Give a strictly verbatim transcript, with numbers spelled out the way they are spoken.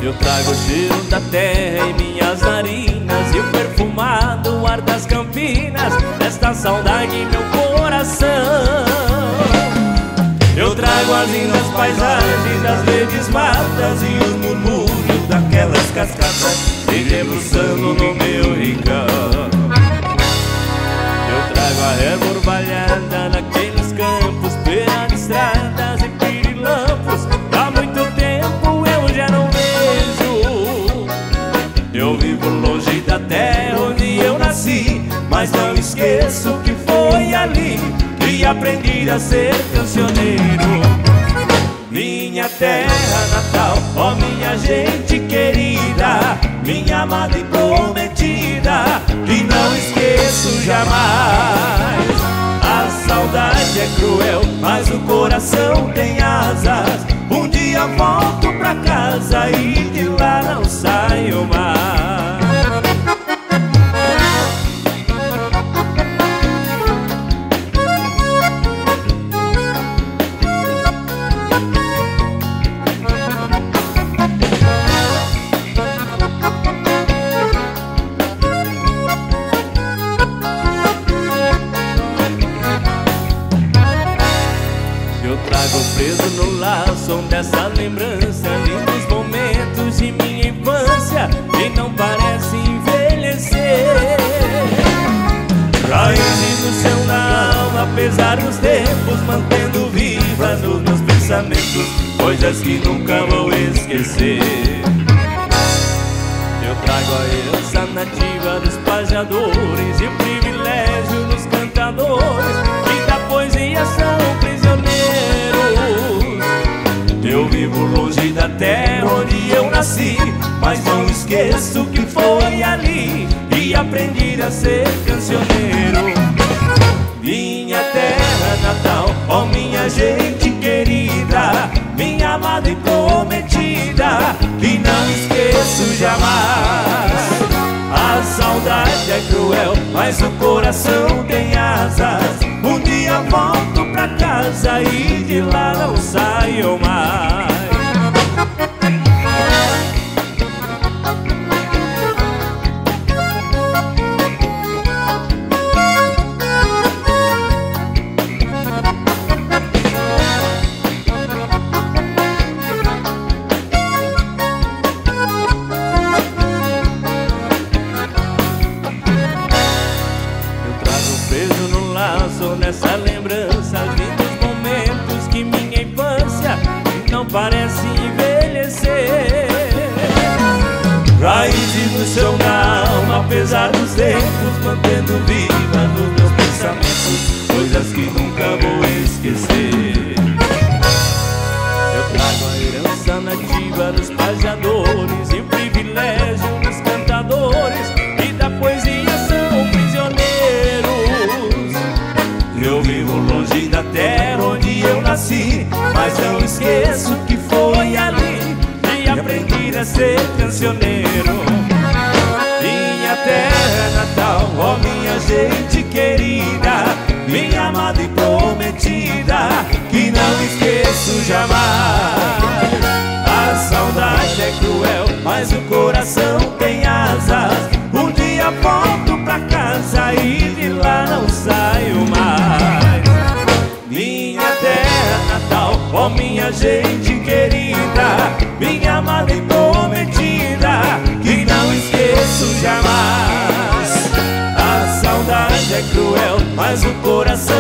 Eu trago o cheiro da terra em minhas narinas e o perfumado ar das campinas nesta saudade meu coração. Eu trago as lindas paisagens das verdes matas e os murmúrios daquelas cascatas se debruçando no meu rincão. Eu trago a erva orvalhada naqueles campos, perante estradas e pirilampos. Há muito tempo eu já não vejo. Eu vivo longe da terra onde eu nasci, mas não esqueço que foi ali que aprendi a ser cancioneiro. Minha terra natal, ó minha gente querida, minha amada e prometida, que não esqueço jamais. A saudade é cruel, mas o coração tem asas. Um dia volto pra casa e de lá não saio mais. Eu trago preso no laço dessa lembrança lindos momentos de minha infância e não parece envelhecer. Raízes no céu na alma, apesar dos tempos, mantendo viva nos meus pensamentos coisas que nunca vou esquecer. Eu trago a herança nativa dos pajadores e o privilégio dos cantadores que da poesia são prisioneiros. Eu vivo longe da terra onde eu nasci, mas não esqueço que foi ali e aprendi a ser cancioneiro. Minha terra natal, ó minha gente querida, minha amada e prometida, que não esqueço jamais. A saudade é cruel, mas o coração tem asas. Um dia volto pra casa e de lá não saio mais. Preso no laço nessa lembrança, lindos momentos que minha infância não parece envelhecer. Raízes no chão da alma, apesar dos tempos, mantendo viva nos meus pensamentos coisas que nunca vou esquecer. Eu trago a herança nativa dos pajadores e o privilégio dos cantadores que da poesia são prisioneiros. Eu vivo longe da terra onde eu nasci, mas não esqueço que foi ali que aprendi a ser cancioneiro. Minha terra natal, ó minha gente querida, minha amada e prometida, que não esqueço jamais. A saudade é cruel, mas o coração tem asas. Um dia volto pra casa e de lá não saio mais. Minha terra natal, ó minha gente querida, minha amada e prometida, que não esqueço jamais. A saudade é cruel, mas o coração